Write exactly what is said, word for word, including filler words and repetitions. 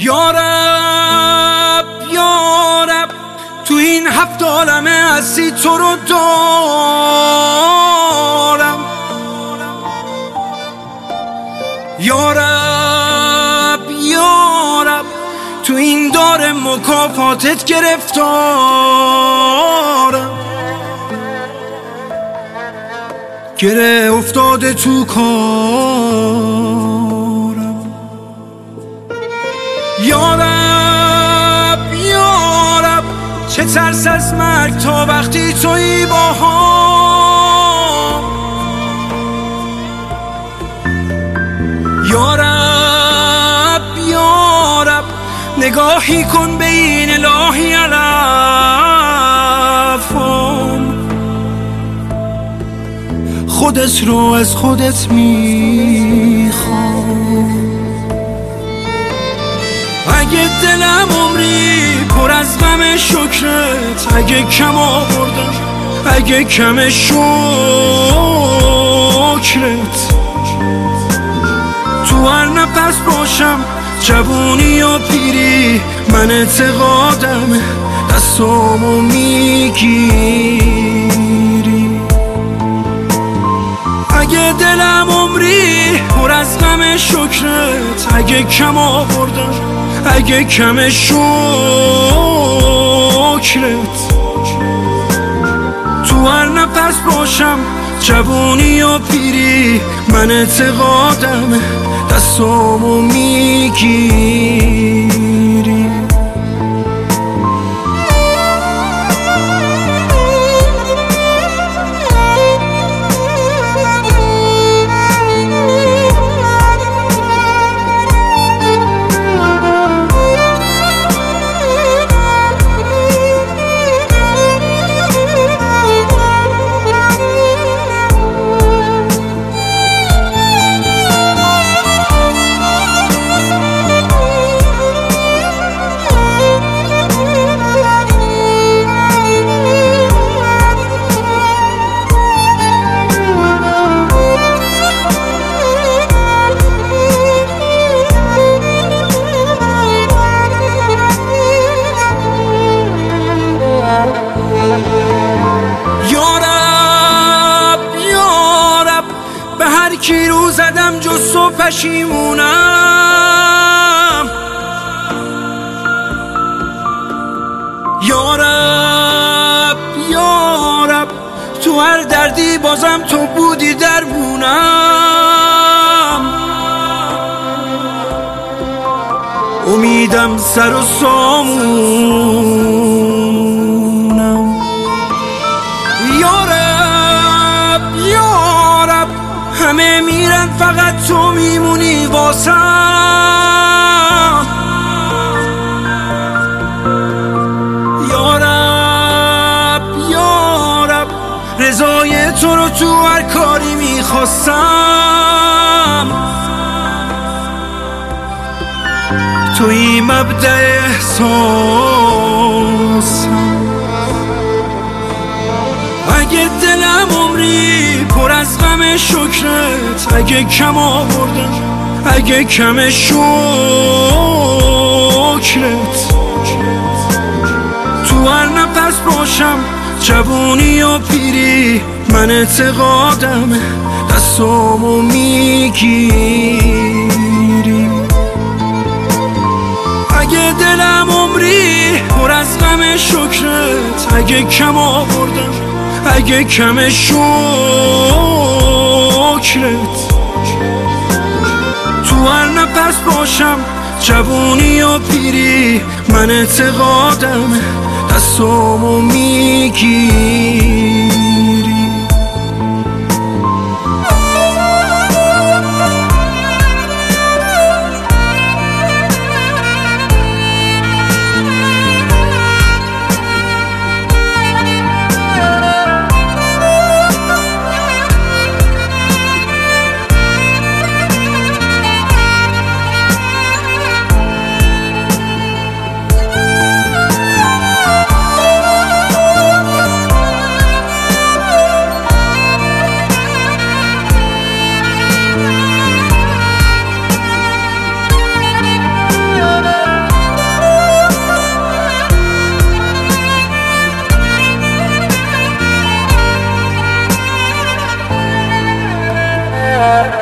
یارب یارب تو این هفت عالمه هستی تو رو دارم. یارب یارب تو این دار مکافاتت گرفتارم. گره افتاده تو کارم. یارب یارب چه ترس از مرگ تا وقتی تویی با هم. یارب یارب نگاهی کن به این الهی علفم. خودت رو از خودت میخوام. اگه دلم عمری پر از غم شکرت، اگه کم آوردم اگه کم شکرت، تو هر نفس باشم جوونی یا پیری، من اعتقادم دستامو میگیری. اگه دلم عمری پر از غم شکرت، اگه کم آوردم اگه کم شکرت، تو هر نفس باشم جوونی یا پیری، من اعتقادم دستامو میگیری. کی رو زدم جز تو پشیمونم. یارب یارب تو هر دردی بازم تو بودی درمونم. امیدم سر و سامونم. یارب یارب همه میرن فقط تو میمونی واسم. یارب یارب رضای تو رو تو هر کاری میخواستم. توی مبدأ احساسم. اگه دلم عمری پر از غم شکرت، اگه کم آوردم اگه کم شکرت، تو هر نفس باشم جوونی یا پیری، من اعتقادم دستامو میگیری. اگه دلم عمری پر از غم شکرت، اگه کم آوردم اگه کم شکرت، تو هر نفس باشم جوونی یا پیری، من اعتقادم دستامو میگیری. آورده.